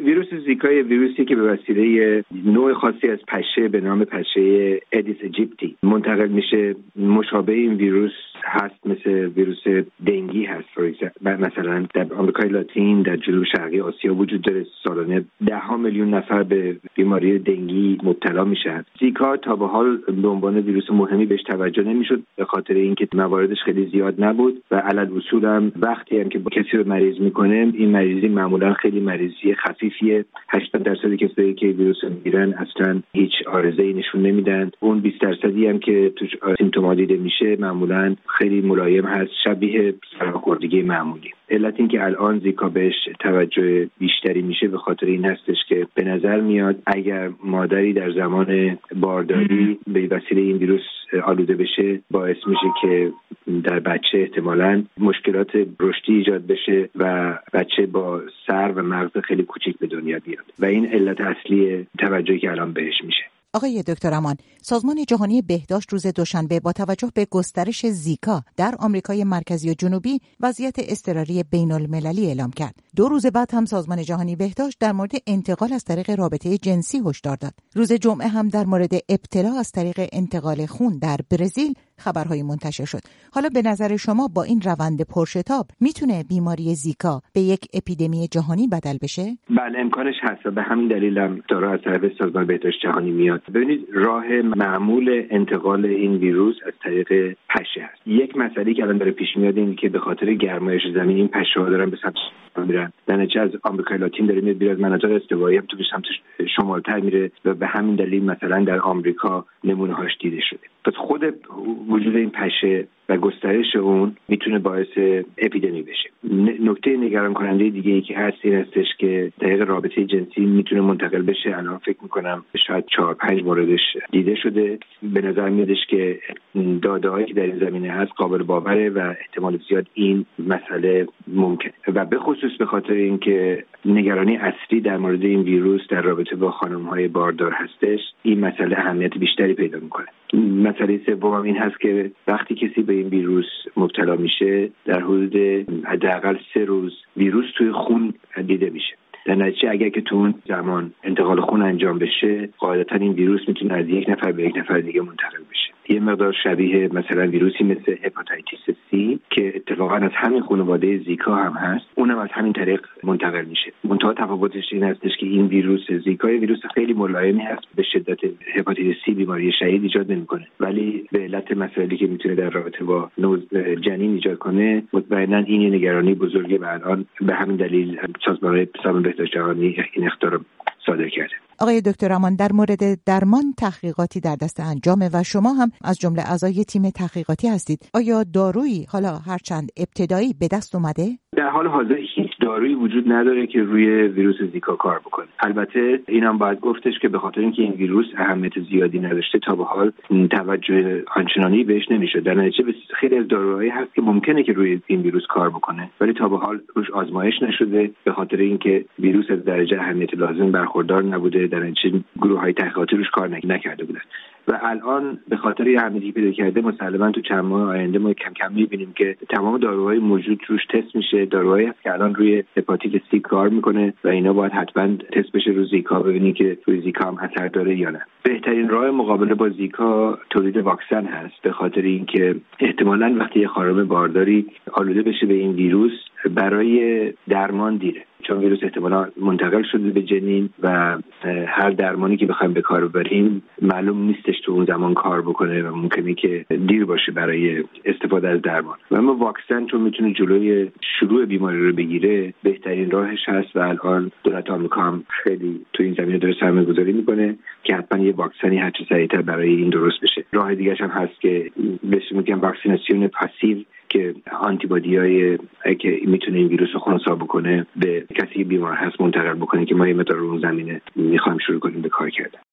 ویروس زیکا ویروسی که به وسیله نوع خاصی از پشه به نام پشه ادیس ایجیپتی منتقل میشه. مشابه این ویروس هست، مثل ویروس دنگی هست. مثلا در آمریکای لاتین، در جنوب شرقی آسیا وجود داره. سالانه 10 میلیون نفر به بیماری دنگی مبتلا میشن. زیکا تا به حال به عنوان ویروس مهمی بهش توجه نمیشد به خاطر اینکه مواردش خیلی زیاد نبود و علل اصول هم وقتی هم که کسی رو مریض میکنه، این مریضی معمولا خیلی مریضی خفیفیه. 80% کسایی که ویروس میگیرن اصلا هیچ عارضه‌ای نشون نمیدن. اون 20% هم که توش سیمتوم دیده میشه معمولا خیلی ملایم هست، شبیه سرماخوردگی معمولی. علت این که الان زیکا بهش توجه بیشتری میشه به خاطر این هستش که به نظر میاد اگر مادری در زمان بارداری به وسیله این ویروس آلوده بشه، باعث میشه که در بچه احتمالاً مشکلات رشدی ایجاد بشه و بچه با سر و مغز خیلی کوچیک به دنیا بیاد و این علت اصلی توجهی که الان بهش میشه. آقای دکتر امان، سازمان جهانی بهداشت روز دوشنبه با توجه به گسترش زیکا در آمریکای مرکزی و جنوبی وضعیت اضطراری بین‌المللی اعلام کرد. 2 روز بعد هم سازمان جهانی بهداشت در مورد انتقال از طریق رابطه جنسی هشدار داد. روز جمعه هم در مورد ابتلا از طریق انتقال خون در برزیل خبرهای منتشر شد. حالا به نظر شما با این روند پرشتاب میتونه بیماری زیکا به یک اپیدمی جهانی بدل بشه؟ بله، امکانش هست و به همین دلیل هم داره از طرف سازمان بهداشت جهانی میاد. ببینید، راه معمول انتقال این ویروس از طریق پشه است. یک مسئله که الان داره پیش میاد اینه که به خاطر گرمایش زمین این پشه‌ها دارن به سمت میرن. در نتیجه از آمریکای لاتین داره میاد از مناطق استوایی هم تو به سمت شمال‌تر میره و به همین دلیل مثلا در آمریکا نمونه‌هاش دیده شده. پس خود وجود این پشه و گسترش اون میتونه باعث اپیدمی بشه. نکته نگران کننده دیگه ای که هست این هستش که طریق رابطه جنسی میتونه منتقل بشه. الان فکر میکنم شاید 4-5 موردش دیده شده. به نظر میادش که داده‌هایی که در این زمینه هست قابل باوره و احتمال زیاد این مسئله ممکنه و به خصوص به خاطر اینکه نگرانی اصلی در مورد این ویروس در رابطه با خانم‌های باردار هستش، این مسئله اهمیت بیشتری پیدا میکنه. مسئله سوم این هست که وقتی کسی به این ویروس مبتلا میشه، در حدود حداقل 3 روز ویروس توی خون دیده میشه. در نتیجه اگر که تو اون زمان انتقال خون انجام بشه، قاعدتا این ویروس میتونه از یک نفر به یک نفر دیگه منتقل بشه. یه مقدار شبیه مثلا ویروسی مثل هپاتیتیس سی که اتفاقا از همین خانواده زیکا هم هست، اونم از همین طریق منتقل میشه. منتها تفاوتش این هستش که این ویروس زیکا ویروس خیلی ملایمی هست، به شدت هپاتیتیس سی بیماری شدید ایجاد نمیکنه، ولی به علت مسائلی که میتونه در رابطه با جنین ایجاد کنه، مطمئنا این یه نگرانی بزرگه و الان به همین دلیل سازمان بهداشت جهانی این اخطار صادر کرده. آقای دکتر امان، در مورد درمان تحقیقاتی در دست انجامه و شما هم از جمله اعضای تیم تحقیقاتی هستید. آیا دارویی حالا هرچند ابتدایی به دست اومده؟ در حال حاضر هیچ دارویی وجود نداره که روی ویروس زیکا کار بکنه. البته اینم باید گفتش که به خاطر اینکه این ویروس اهمیت زیادی نداشته تا به حال توجه آنچنانی بهش نمیشه. در نتیجه خیلی از داروهایی هست که ممکنه که روی این ویروس کار بکنه، ولی تا به حال روش آزمایش نشده به خاطر اینکه ویروس از درجه اهمیت لازم برخوردار نبوده. در نتیجه گروه‌های تحقیقاتی روش کار نکرده بودن و الان به خاطر اهمیتی پیدا کرده مسلماً تو چند ماه آینده ما کم کم می‌بینیم که تمام داروهای موجود روش تست میشه. داروهایی هست که الان روی هپاتیت سی کار میکنه و اینا باید حتما تست بشه روی زیکا، ببینیم که روی زیکا هم اثر داره یا نه. بهترین راه مقابله با زیکا تولید واکسن هست، به خاطر اینکه احتمالاً وقتی یه خانم بارداری آلوده بشه به این ویروس برای درمان دیره، چون ویروس احتمالاً منتقل شده به جنین و هر درمانی که بخوایم به کار ببریم معلوم نیستش تو اون زمان کار بکنه و ممکنه که دیر باشه برای استفاده از درمان. و اما واکسن چون میتونه جلوی شروع بیماری رو بگیره، بهترین راهش هست و الان دولت آمریکا هم خیلی تو این زمینه داره سرمایه‌گذاری میکنه که حتما یه واکسنی هر چه سریعتر برای این درست بشه. راه دیگه‌ش هم هست که بهش میگن واکسیناسیون پاسیو که آنتیبادی‌های که میتونه این ویروس رو خنثی بکنه به کسی بیمار هست منتقل بکنه، که ما یه مقدار اون زمینه میخوایم شروع کنیم به کار کردن.